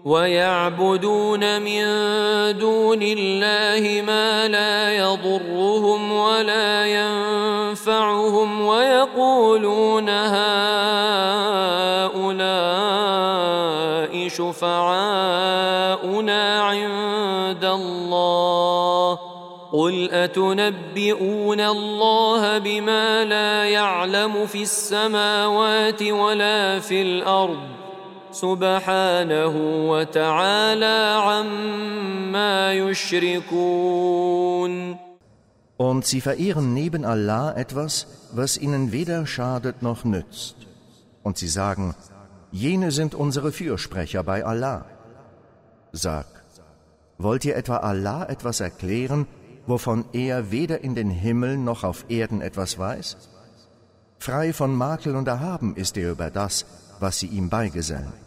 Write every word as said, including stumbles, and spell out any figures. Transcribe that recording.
ويعبدون من دون الله ما لا يضرهم ولا ينفعهم ويقولون هؤلاء شفعاؤنا عند الله قل أتنبئون الله بما لا يعلم في السماوات ولا في الأرض سبحانه وتعالى عما يشركون. Und sie verehren neben Allah etwas, was ihnen weder schadet noch nützt. Und sie sagen, jene sind unsere Fürsprecher bei Allah. Sag, wollt ihr etwa Allah etwas erklären, wovon er weder in den Himmeln noch auf Erden etwas weiß? Frei von Makel und erhaben ist er über das, was sie ihm beigesellen.